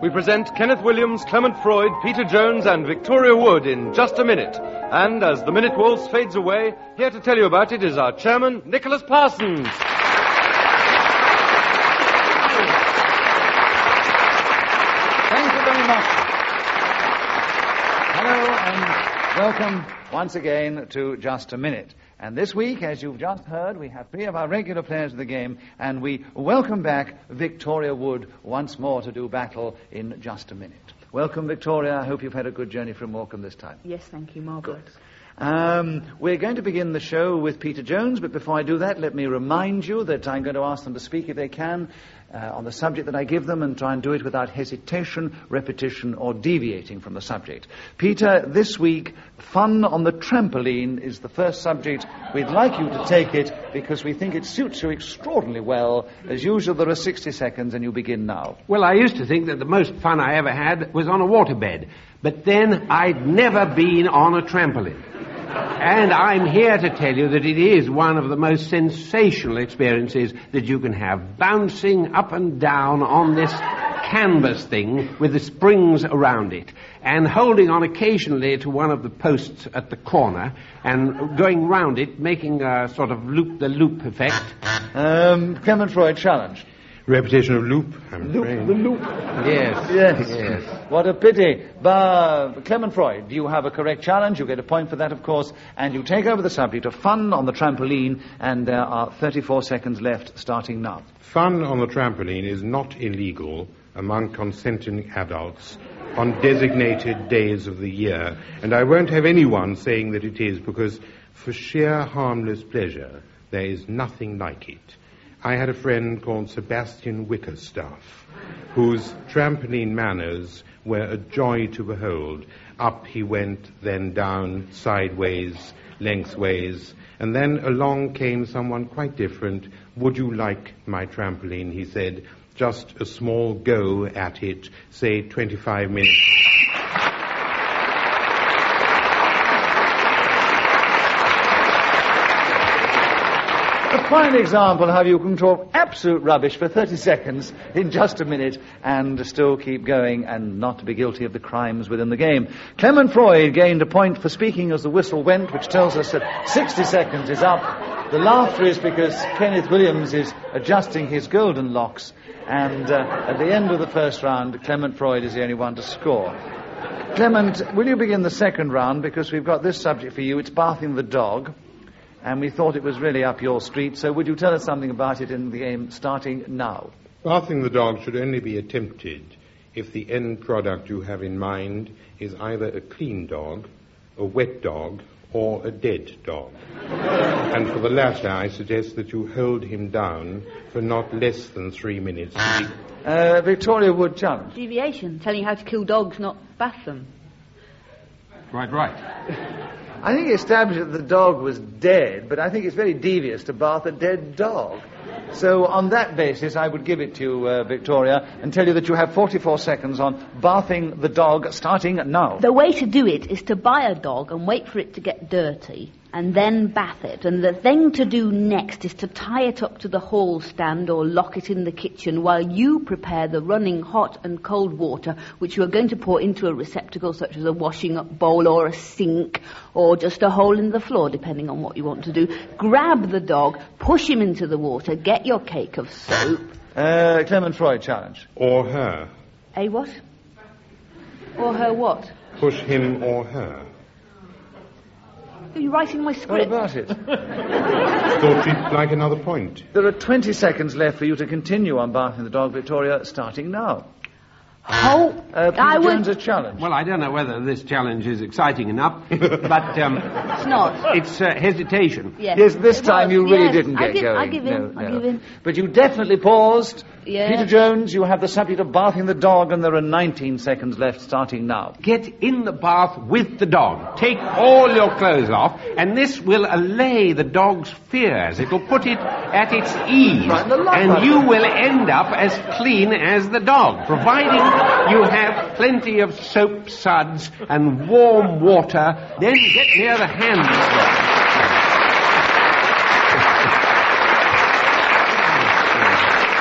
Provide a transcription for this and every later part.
we present Kenneth Williams, Clement Freud, Peter Jones, and Victoria Wood in Just a Minute. And as the minute waltz fades away, here to tell you about it is our chairman, Nicholas Parsons. Thank you very much. Hello and welcome once again to Just a Minute. And this week, as you've just heard, we have three of our regular players of the game, and we welcome back Victoria Wood once more to do battle in Just a Minute. Welcome, Victoria. I hope you've had a good journey from Morecambe this time. Yes, thank you, marvellous. We're going to begin the show with Peter Jones, but before I do that, let me remind you that I'm going to ask them to speak, if they can, on the subject that I give them, and try and do it without hesitation, repetition, or deviating from the subject. Peter, this week, fun on the trampoline is the first subject. We'd like you to take it because we think it suits you extraordinarily well. As usual, there are 60 seconds, and you begin now. Well, I used to think that the most fun I ever had was on a waterbed, but then I'd never been on a trampoline. And I'm here to tell you that it is one of the most sensational experiences that you can have, bouncing up and down on this canvas thing with the springs around it, and holding on occasionally to one of the posts at the corner and going round it, making a sort of loop-the-loop effect. Clement Freud, challenge. Repetition of loop, I'm afraid. The loop. Yes. What a pity. Clement Freud, you have a correct challenge. You get a point for that, of course. And you take over the subject of fun on the trampoline. And there are 34 seconds left, starting now. Fun on the trampoline is not illegal among consenting adults on designated days of the year. And I won't have anyone saying that it is, because for sheer harmless pleasure, there is nothing like it. I had a friend called Sebastian Wickerstaff, whose trampoline manners were a joy to behold. Up he went, then down, sideways, lengthways, and then along came someone quite different. Would you like my trampoline, he said. Just a small go at it, say 25 minutes. A fine example how you can talk absolute rubbish for 30 seconds in just a minute and still keep going and not be guilty of the crimes within the game. Clement Freud gained a point for speaking as the whistle went, which tells us that 60 seconds is up. The laughter is because Kenneth Williams is adjusting his golden locks, and at the end of the first round, Clement Freud is the only one to score. Clement, will you begin the second round, because we've got this subject for you. It's bathing the dog. And we thought it was really up your street, so would you tell us something about it in the game starting now? Bathing the dog should only be attempted if the end product you have in mind is either a clean dog, a wet dog, or a dead dog. And for the latter, I suggest that you hold him down for not less than 3 minutes. Victoria Wood, challenge. Deviation, telling you how to kill dogs, not bath them. Right. I think he established that the dog was dead, but I think it's very devious to bath a dead dog. So on that basis, I would give it to you, Victoria, and tell you that you have 44 seconds on bathing the dog, starting now. The way to do it is to buy a dog and wait for it to get dirty and then bath it. And the thing to do next is to tie it up to the hall stand or lock it in the kitchen while you prepare the running hot and cold water, which you are going to pour into a receptacle such as a washing up bowl or a sink or just a hole in the floor, depending on what you want to do. Grab the dog, push him into the water, get your cake of soap. Clement Freud, challenge. Or her. What? Or her what? Push him or her. Are you writing my What script? about it? Thought you'd like another point. There are 20 seconds left for you to continue on bathing the dog, Victoria, starting now. Peter Jones, a challenge. Well, I don't know whether this challenge is exciting enough, but It's not. it's hesitation. Yes, this It time was. you really Yes, didn't get going. I give in. No, I no. give in. But you definitely paused. Yeah. Peter Jones, you have the subject of bathing the dog, and there are 19 seconds left, starting now. Get in the bath with the dog. Take all your clothes off, and this will allay the dog's fears. It'll put it at its ease, Right, the light and button. you will end up as clean as the dog, providing you have plenty of soap suds and warm water. Then get near the hands.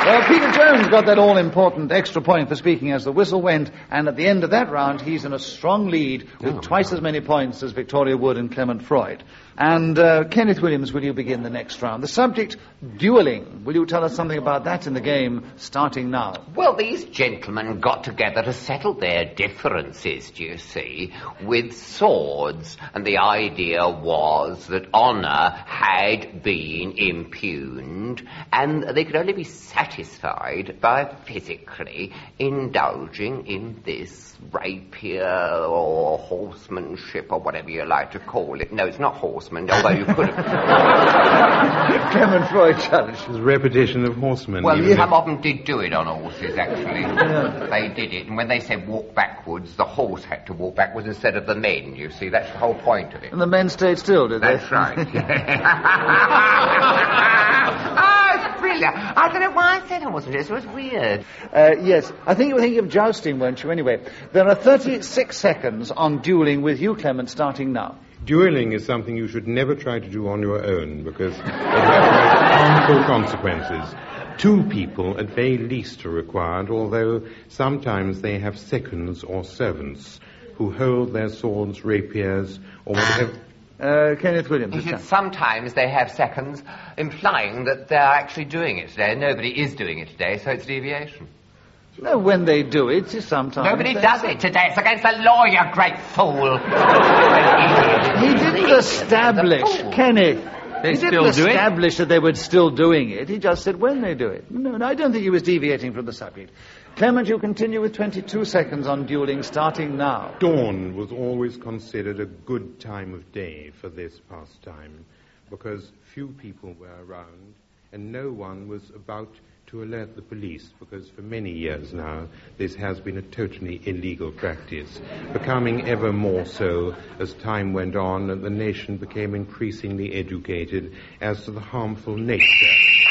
Well, Peter Jones got that all-important extra point for speaking as the whistle went, and at the end of that round, he's in a strong lead with twice as many points as Victoria Wood and Clement Freud. And Kenneth Williams, will you begin the next round? The subject, duelling. Will you tell us something about that in the game, starting now? Well, these gentlemen got together to settle their differences, do you see, with swords. And the idea was that honour had been impugned, and they could only be satisfied by physically indulging in this rapier or horsemanship or whatever you like to call it. No, it's not horseman, although you could have... Clement Freud challenged. It's a repetition of horsemen. Well, some of them did do it on horses, actually. Yeah. They did it, and when they said walk backwards, the horse had to walk backwards instead of the men, you see. That's the whole point of it. And the men stayed still, did they? That's right. Oh, it's brilliant. I don't know why I said it wasn't. It was weird. Yes. I think you were thinking of jousting, weren't you? Anyway, there are 36 seconds on duelling with you, Clement, starting now. Duelling is something you should never try to do on your own because it has harmful consequences. Two people at very least are required, although sometimes they have seconds or servants who hold their swords, rapiers, or whatever... Kenneth Williams. Sometimes they have seconds, implying that they're actually doing it today. Nobody is doing it today, so it's deviation. No, when they do it, sometimes... Nobody does it today. It's against the law, you great fool. He didn't establish, Kenneth. They he still didn't do it? establish that they were still doing it. He just said when they do it. No, I don't think he was deviating from the subject. Clement, you continue with 22 seconds on duelling, starting now. Dawn was always considered a good time of day for this pastime because few people were around and no one was about to alert the police because for many years now this has been a totally illegal practice, becoming ever more so as time went on and the nation became increasingly educated as to the harmful nature.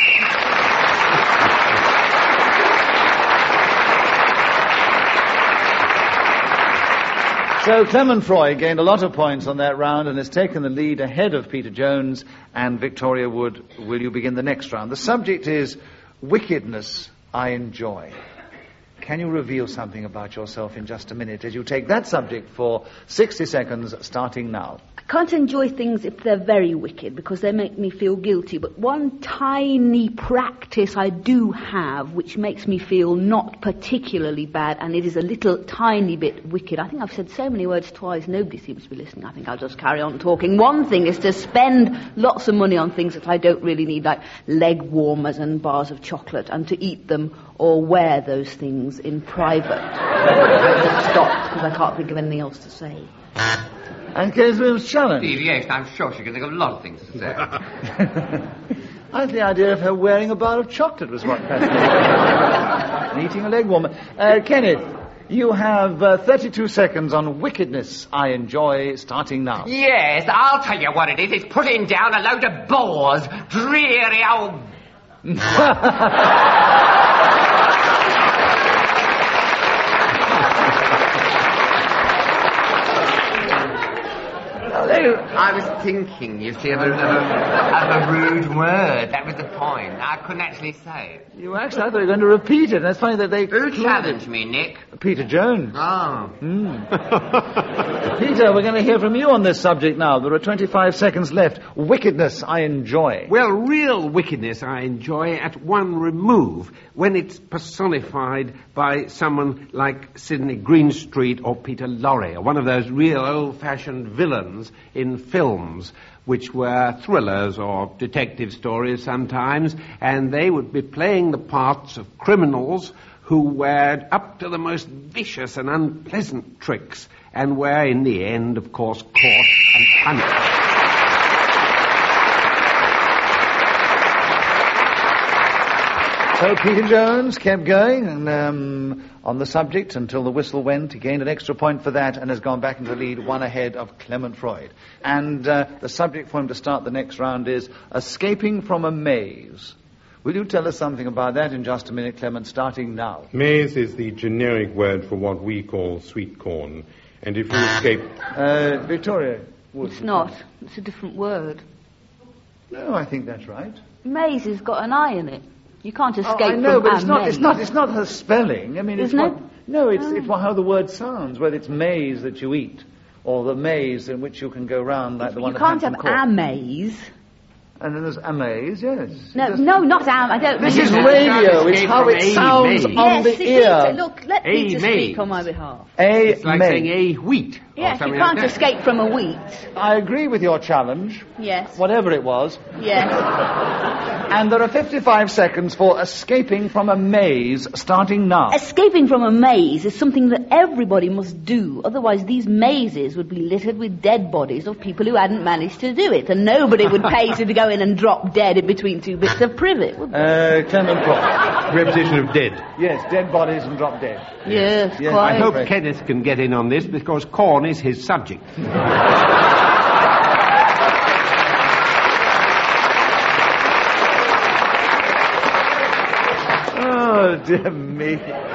So Clement Freud gained a lot of points on that round and has taken the lead ahead of Peter Jones and Victoria Wood. Will you begin the next round? The subject is wickedness I enjoy. Can you reveal something about yourself in just a minute as you take that subject for 60 seconds, starting now? I can't enjoy things if they're very wicked because they make me feel guilty, but one tiny practice I do have which makes me feel not particularly bad, and it is a little tiny bit wicked. I think I've said so many words twice, nobody seems to be listening. I think I'll just carry on talking. One thing is to spend lots of money on things that I don't really need, like leg warmers and bars of chocolate, and to eat them or wear those things in private. I just stopped because I can't think of anything else to say. And Kenneth Williams' challenge. Deviation, I'm sure she can think of a lot of things to say. I think the idea of her wearing a bar of chocolate was what fascinated me. And eating a leg warmer. Kenneth, you have 32 seconds on wickedness I enjoy, starting now. Yes, I'll tell you what it is. It's putting down a load of bores. Dreary old... I was thinking, you see, of a rude word. That was the point. I couldn't actually say it. I thought you were going to repeat it. That's funny that they... Who challenged me, Nick? Peter Jones. Oh. Peter, we're going to hear from you on this subject now. There are 25 seconds left. Wickedness I enjoy. Well, real wickedness I enjoy at one remove, when it's personified by someone like Sidney Greenstreet or Peter Lorre, or one of those real old-fashioned villains in films, which were thrillers or detective stories sometimes, and they would be playing the parts of criminals who were up to the most vicious and unpleasant tricks, and were in the end, of course, caught and punished. So Peter Jones kept going and on the subject until the whistle went. He gained an extra point for that and has gone back into the lead, one ahead of Clement Freud. And the subject for him to start the next round is escaping from a maze. Will you tell us something about that in just a minute, Clement, starting now? Maize is the generic word for what we call sweet corn. And if you escape... Victoria? It's not. It's a different word. No, I think that's right. Maize has got an I in it. You can't escape I know, from but a it's maze. it's not her spelling. I mean, Isn't it's it? No, it's how the word sounds. Whether it's maze that you eat, or the maze in which you can go round like the one You at can't have Hampton Court. a maze. And then there's a maze, yes. No, not am. I don't. This mean is that. radio. It's escape how from it a sounds maze. on the Yes, it ear. is. Look, let A Peter speak maze. on my behalf. It's like maze. saying a wheat. or Yes, you something can't like that. escape from a wheat. I agree with your challenge, Yes. whatever it was. Yes. And there are 55 seconds for escaping from a maze, starting now. Escaping from a maze is something that everybody must do. Otherwise, these mazes would be littered with dead bodies of people who hadn't managed to do it. And nobody would pay to go in and drop dead in between two bits of privet, would they? Clement Cross. Repetition of dead. Yes, dead bodies and drop dead. Yes, Yes, quite. I hope Right. Kenneth can get in on this because corn is his subject. Oh, dear me.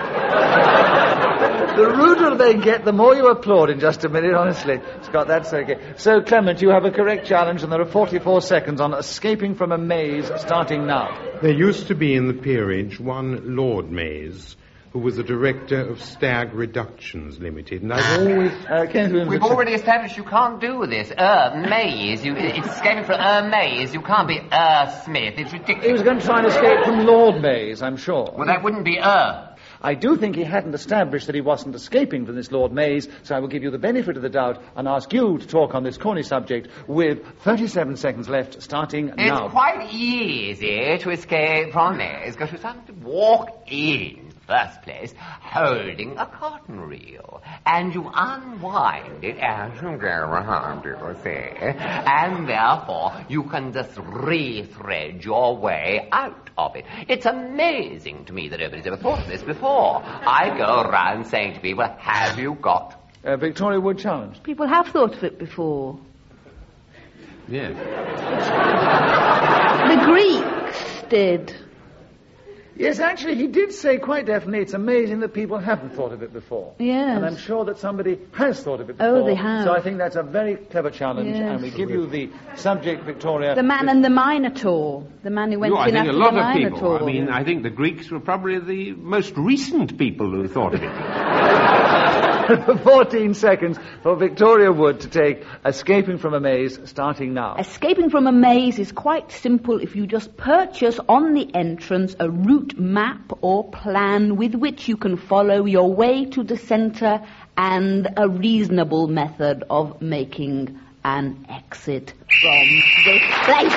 The ruder they get, the more you applaud in just a minute, honestly. Scott, that's okay. So, Clement, you have a correct challenge, and there are 44 seconds on escaping from a maze, starting now. There used to be in the peerage one Lord Mays, who was the director of Stag Reductions Limited, and I've always... We've already established you can't do this. Maze. It's escaping from maze. You can't be Smith. It's ridiculous. He was going to try and escape from Lord Mays, I'm sure. Well, that wouldn't be I do think he hadn't established that he wasn't escaping from this Lord Mays, so I will give you the benefit of the doubt and ask you to talk on this corny subject with 37 seconds left, starting now. It's quite easy to escape from maze because you suddenly walk in, first place, holding a cotton reel, and you unwind it as you go around, you see, and therefore you can just rethread your way out of it. It's amazing to me that nobody's ever thought of this before. I go around saying to people, have you got... Victoria Wood challenge. People have thought of it before. Yes. The Greeks did. Yes, actually, he did say quite definitely it's amazing that people haven't thought of it before. Yes. And I'm sure that somebody has thought of it before. Oh, they have. So I think that's a very clever challenge, Yes. and we give you the subject, Victoria. The man and the Minotaur. The man who went I in think after a lot the of Minotaur. people. I mean, I think the Greeks were probably the most recent people who thought of it. 14 seconds for Victoria Wood to take Escaping from a Maze, starting now. Escaping from a maze is quite simple if you just purchase on the entrance a route map or plan with which you can follow your way to the centre and a reasonable method of making an exit from this place.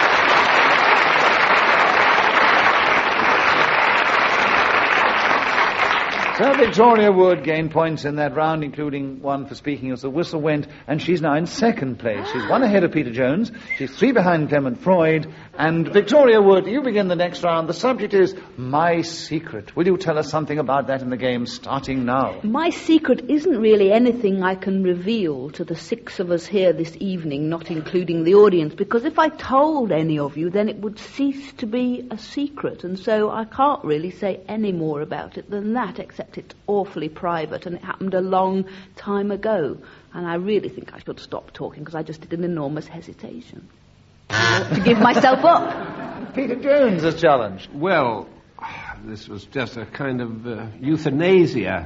So Victoria Wood gained points in that round, including one for speaking as the whistle went, and she's now in second place. She's one ahead of Peter Jones, she's 3 behind Clement Freud, and Victoria Wood, you begin the next round. The subject is My Secret. Will you tell us something about that in the game, starting now? My secret isn't really anything I can reveal to the 6 of us here this evening, not including the audience, because if I told any of you, then it would cease to be a secret, and so I can't really say any more about it than that, except it's awfully private, and it happened a long time ago, and I really think I should stop talking, because I just did an enormous hesitation to give myself up. Peter Jones is challenged. Well, this was just a kind of euthanasia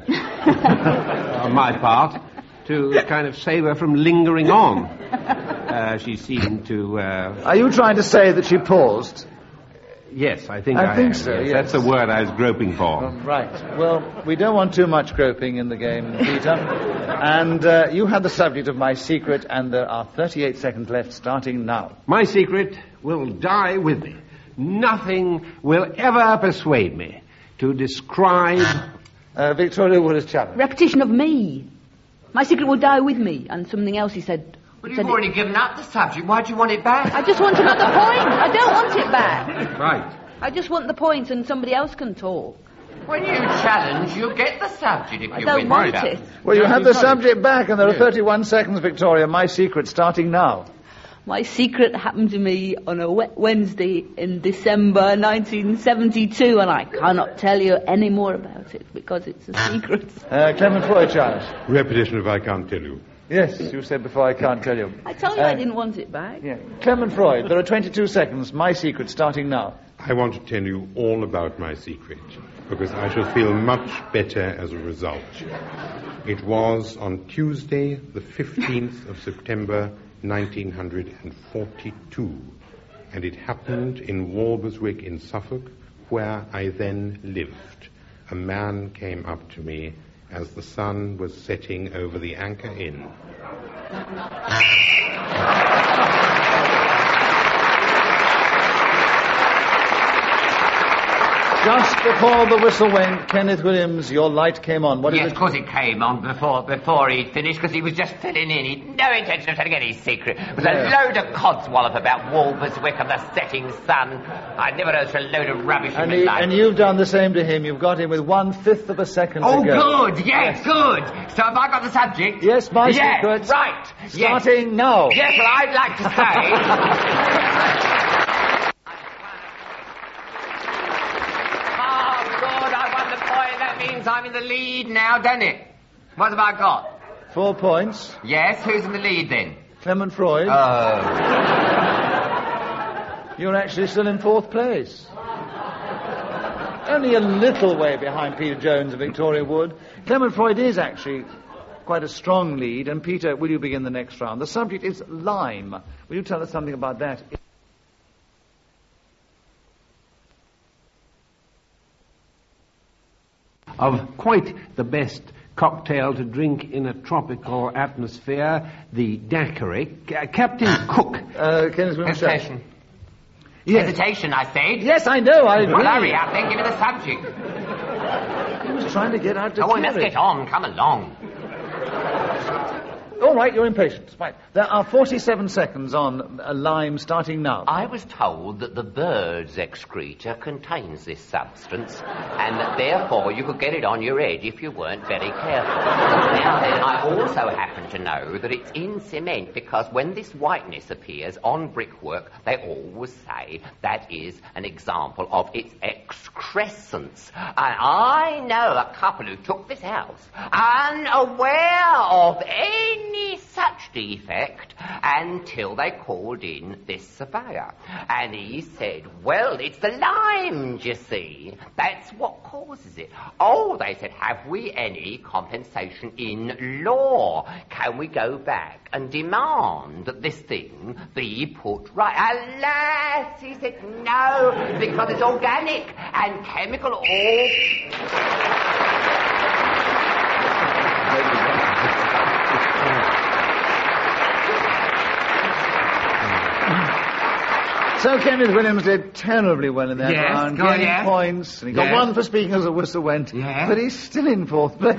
on my part to kind of save her from lingering on. She seemed to... Are you trying to say that she paused? Yes, I think I think am, so, yes. yes. That's the word I was groping for. Right. Well, we don't want too much groping in the game, Peter. And you had the subject of My Secret, and there are 38 seconds left, starting now. My secret will die with me. Nothing will ever persuade me to describe... Victoria Wood is challenged. Repetition of me. My secret will die with me, and something else he said. But you've already given up the subject. Why do you want it back? I just want another point. I don't want it back. Right. I just want the point, and somebody else can talk. When you challenge, you get the subject if I you don't win. want Right. it. Well, you Yes, have the you've got it. subject back, and there are Yes. 31 seconds, Victoria. My Secret, starting now. My secret happened to me on a wet Wednesday in December 1972, and I cannot tell you any more about it because it's a secret. Clement Freud challenged. Repetition of I can't tell you. Yes, you said before, I can't tell you. I told you I didn't want it back. Yeah. Clement Freud, there are 22 seconds. My Secret, starting now. I want to tell you all about my secret, because I shall feel much better as a result. It was on Tuesday, the 15th of September, 1942, and it happened in Walberswick in Suffolk, where I then lived. A man came up to me as the sun was setting over the Anchor Inn. Just before the whistle went, Kenneth Williams, your light came on. Yes, of course it came on before he'd finished, because he was just filling in. He'd no intention of telling any secret. It was a load of codswallop about Walberswick and the setting sun. I'd never heard such a load of rubbish in my life. And you've done the same to him. You've got him with 1/5 of a second to go. Oh, good, yes, good. So have I got the subject? Yes, my secret. Yes, right. Starting now. Yes, well, I'd like to say... I'm in the lead now, don't it? What have I got? 4 points. Yes, who's in the lead then? Clement Freud. Oh. You're actually still in 4th place. Only a little way behind Peter Jones and Victoria Wood. Clement Freud is actually quite a strong lead. And Peter, will you begin the next round? The subject is lime. Will you tell us something about that? Of quite the best cocktail to drink in a tropical atmosphere, the daiquiri. Captain Cook. Kenneth Williams. Hesitation. Yes. Hesitation, I said. Yes, I know, I agree. Well, hurry up, then give me the subject. He was trying to get out to we must get on. Come along. All right, you're impatient. Right. There are 47 seconds on lime starting now. I was told that the bird's excreta contains this substance, and that therefore you could get it on your head if you weren't very careful. Now then, I also happen to know that it's in cement, because when this whiteness appears on brickwork, they always say that is an example of its excrescence. And I know a couple who took this house unaware of any such defect until they called in this surveyor. And he said, well, it's the lime, you see. That's what causes it. Oh, they said, have we any compensation in law? Can we go back and demand that this thing be put right? Alas, he said, no, because it's organic and chemical all... So Kenneth Williams did terribly well in that round, getting points. And he got 1 for speaking as the whistle went. Yes. But he's still in 4th place.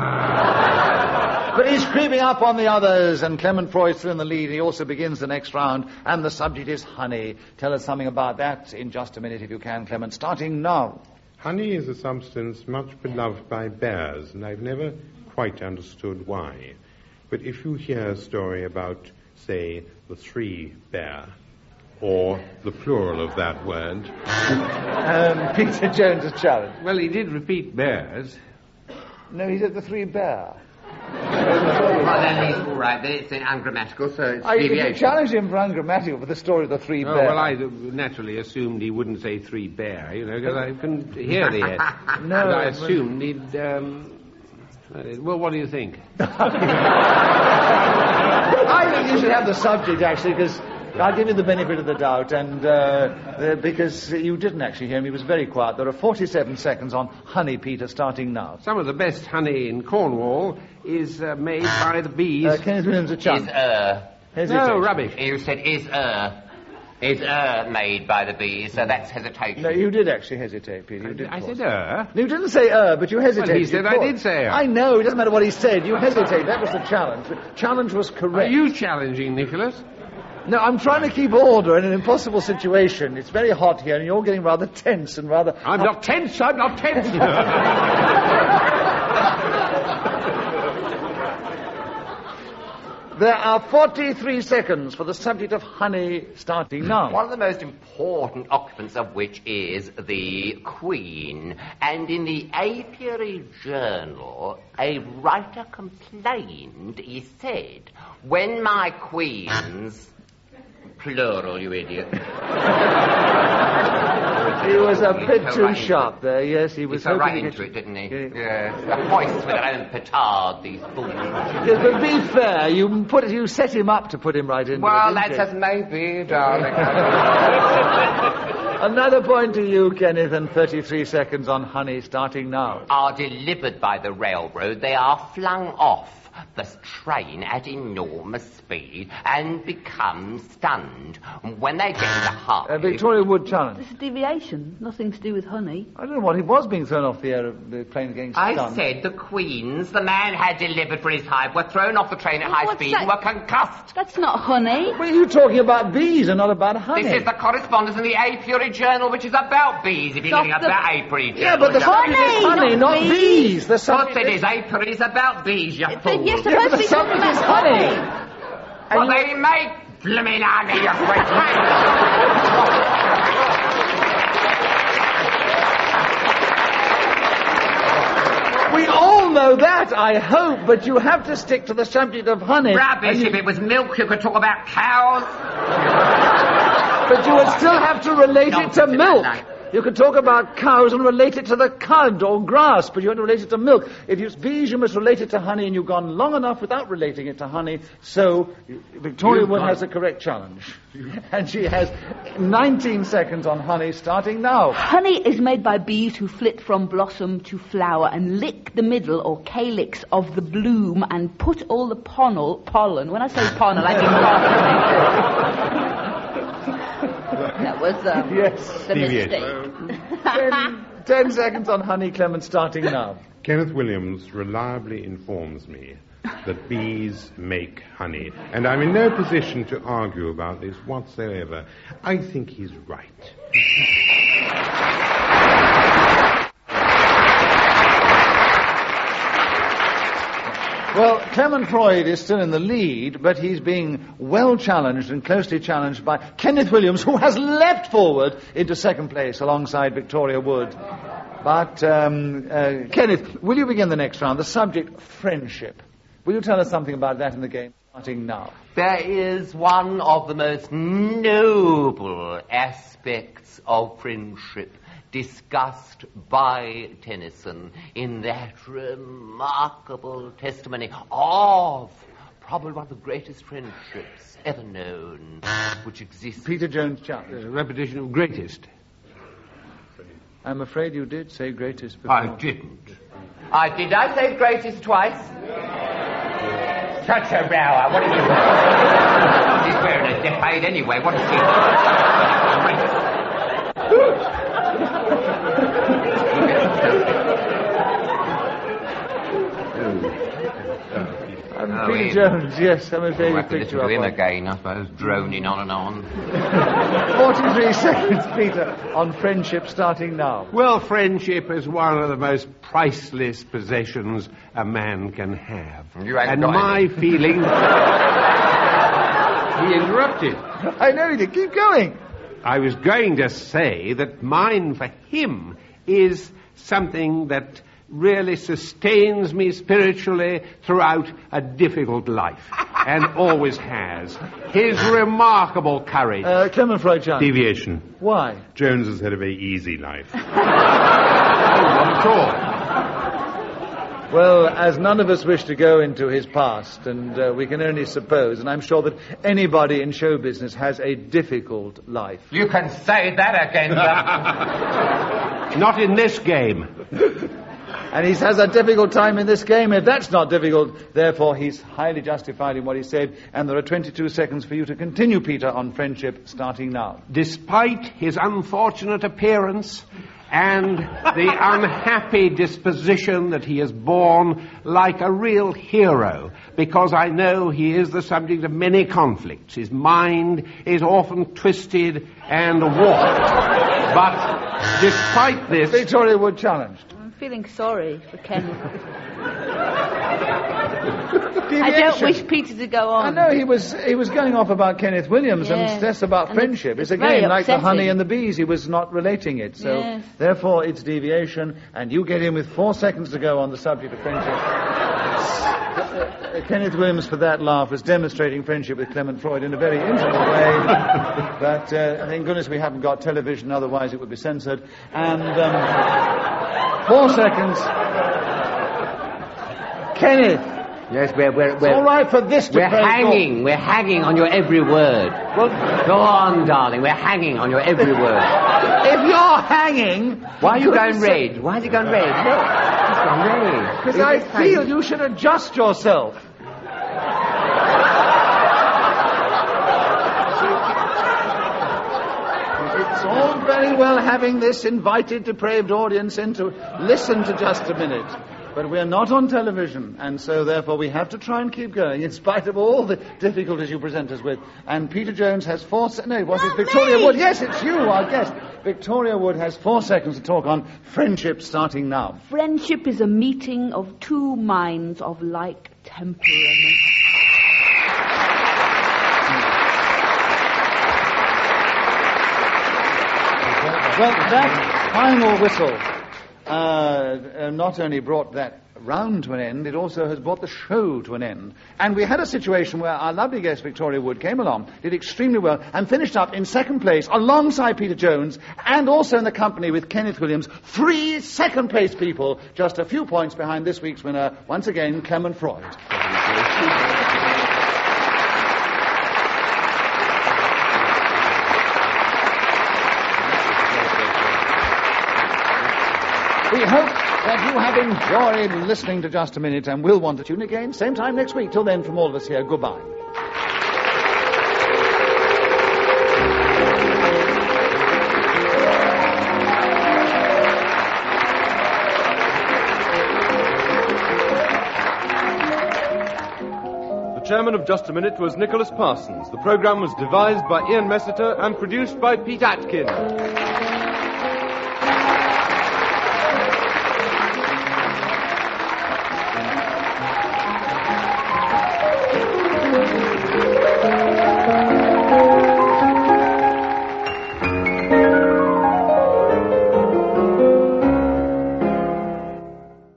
But he's creeping up on the others, and Clement Freud's still in the lead. He also begins the next round, and the subject is honey. Tell us something about that in just a minute, if you can, Clement. Starting now. Honey is a substance much beloved by bears, and I've never quite understood why. But if you hear a story about, say, the 3 bear, or the plural of that word. Peter Jones' challenge. Well, he did repeat bears. No, he said the 3 bear. Well, then he's all right. Then it's ungrammatical, so it's deviation. You challenged him for ungrammatical for the story of the 3 bear. Well, I naturally assumed he wouldn't say 3 bear, because I couldn't hear the end. No. And I assumed he'd... well, what do you think? I think you should have the subject, actually, because... I'll give you the benefit of the doubt, and because you didn't actually hear him, he was very quiet. There are 47 seconds on honey, Peter, starting now. Some of the best honey in Cornwall is made by the bees. Kenneth Williams, a chance. No, rubbish. You said is made by the bees, so that's hesitation. No, you did actually hesitate, Peter. You did. I said You didn't say but you hesitated. Well, he said I did say I know, it doesn't matter what he said. You hesitated. That was the challenge. The challenge was correct. Are you challenging, Nicholas? No, I'm trying to keep order in an impossible situation. It's very hot here, and you're getting rather tense and rather... I'm not tense. There are 43 seconds for the subject of honey starting now. One of the most important occupants of which is the Queen. And in the Apiary Journal, a writer complained, he said, when my Queen's... Plural, you idiot. He was a bit too sharp there, yes. He was fell hoping right to into get it, didn't he? Yeah. Yes. The hoist with their own petard, these fools. Yes, but be fair, you set him up to put him right into Well, it, that's didn't as may be, darling. Another point to you, Kenneth, and 33 seconds on honey starting now. Are delivered by the railroad, they are flung off the train at enormous speed and become stunned. When they get in the hive... Victoria Wood challenge. This is deviation. Nothing to do with honey. I don't know what, he was being thrown off the plane getting stunned. I said the queens the man had delivered for his hive were thrown off the train at high What's speed that? and were concussed. That's not honey. What are you talking about bees and not about honey? This is the correspondence in the Apiary Journal, which is about bees, if you're looking at the Apiary Journal. Yeah, but the subject is honey, not bees. The What subject it is, Apiary is about bees, you fool. You're supposed to be talking about honey. Well, they make blimmin' honey, you great man. We all know that, I hope, but you have to stick to the subject of honey. Rubbish, if it was milk, you could talk about cows. But you would still have to relate it to Nonsense, milk. like. You could talk about cows and relate it to the cud or grass, but you have to relate it to milk. If you use bees, you must relate it to honey, and you've gone long enough without relating it to honey, so Victoria Wood has a correct challenge. And she has 19 seconds on honey, starting now. Honey is made by bees who flit from blossom to flower and lick the middle or calyx of the bloom and put all the pollen. When I say pollen, I mean pollen. That was Yes. the mistake. 10 seconds on honey, Clement, starting now. Kenneth Williams reliably informs me that bees make honey, and I'm in no position to argue about this whatsoever. I think he's right. Well, Clement Freud is still in the lead, but he's being well challenged and closely challenged by Kenneth Williams, who has leapt forward into second place alongside Victoria Wood. But, Kenneth, will you begin the next round? The subject, friendship. Will you tell us something about that in the game, starting now? There is one of the most noble aspects of friendship discussed by Tennyson in that remarkable testimony of probably one of the greatest friendships ever known, which exists. Peter Jones challenge. Repetition of greatest. I'm afraid you did say greatest before. I didn't. Did I say greatest twice? Shut your row. What are you doing? He's wearing a decade anyway. What is he? Peter Jones, yes, I'm afraid We'll you have to picked listen you up to him on. again, I suppose, droning on and on. 43 seconds, Peter, on friendship, starting now. Well, friendship is one of the most priceless possessions a man can have. You ain't And got my any. feeling... He interrupted. I know you did. Keep going. I was going to say that mine for him is something that really sustains me spiritually throughout a difficult life, and always has. His remarkable courage. Clement Freud challenge. Deviation. Why? Jones has had a very easy life. Not at all. Well, as none of us wish to go into his past, and we can only suppose, and I'm sure that anybody in show business has a difficult life. You can say that again, Not in this game. And he has a difficult time in this game. If that's not difficult, therefore he's highly justified in what he said. And there are 22 seconds for you to continue, Peter, on friendship, starting now. Despite his unfortunate appearance and the unhappy disposition that he has borne like a real hero, because I know he is the subject of many conflicts. His mind is often twisted and warped. But despite this... Victoria Wood challenged. I'm feeling sorry for Kenneth. Deviation. I don't wish Peter to go on. I know he was going off about Kenneth Williams Yes. and that's about And friendship. It's very again like the upsetting. honey and the bees. He was not relating it. So Yes. therefore it's deviation. And you get in with 4 seconds to go on the subject of friendship. Kenneth Williams, for that laugh, was demonstrating friendship with Clement Freud in a very intimate way. But thank goodness we haven't got television, otherwise it would be censored. And 4 seconds. Kenneth. Yes, It's all right for this to We're hanging on your every word. Well, go on, darling. We're hanging on your every word. If you're hanging... Why are you going red? Why is he going red? No, he's gone red. Because I feel you should adjust yourself. It's all very well having this invited, depraved audience in to listen to Just a Minute. But we're not on television, and so therefore we have to try and keep going in spite of all the difficulties you present us with. And Peter Jones has 4 seconds. No, it's Victoria Wood. Yes, it's you, our guest. Victoria Wood has 4 seconds to talk on friendship starting now. Friendship is a meeting of two minds of like temperament. Well, that final whistle not only brought that round to an end, it also has brought the show to an end. And we had a situation where our lovely guest Victoria Wood came along, did extremely well, and finished up in second place alongside Peter Jones, and also in the company with Kenneth Williams, 3 second-place people, just a few points behind this week's winner, once again, Clement Freud. We hope that you have enjoyed listening to Just a Minute and will want to tune again, same time next week. Till then, from all of us here, goodbye. The chairman of Just a Minute was Nicholas Parsons. The programme was devised by Ian Messiter and produced by Pete Atkin.